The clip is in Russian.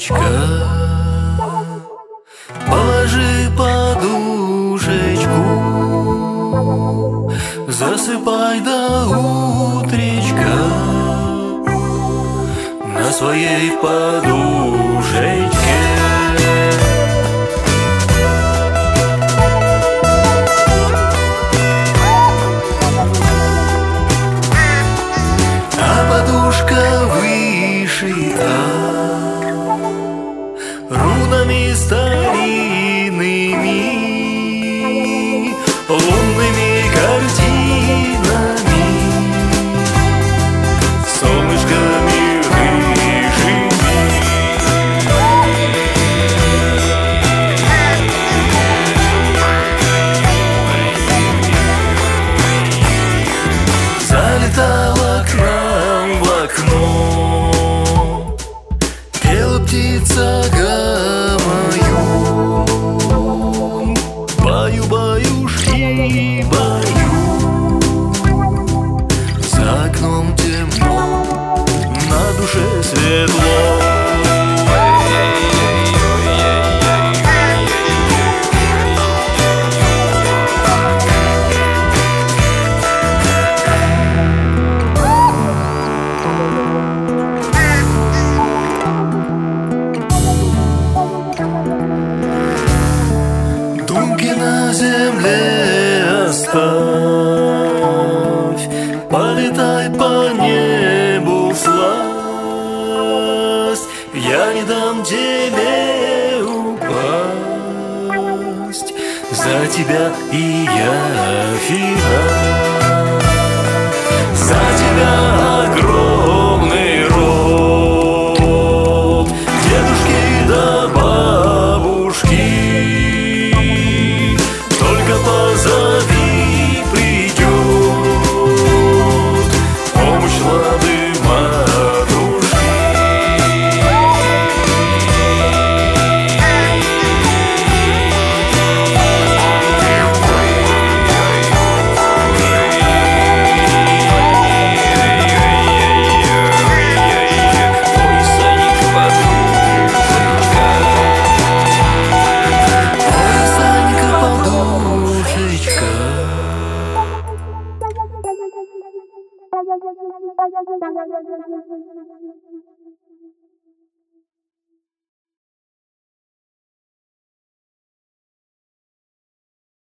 подушечка, положи подушечку, засыпай до утречка на своей подушечке. Подушка вышита рунами старинными, лунными картинами, солнышками рыжими. Залетала к нам в окно, пела птица гамаю, баю-баюшки, баю. За окном темно, на душе светло. Думки на земле оставь, полетай по небу всласть. Я не дам тебе упасть, за тебя и я финал. За тебя огромный рот, дедушки да бабушки. Позови, придет помощь лады матушки. Ой, Саник, подушечка, ой, Санька, подушечка.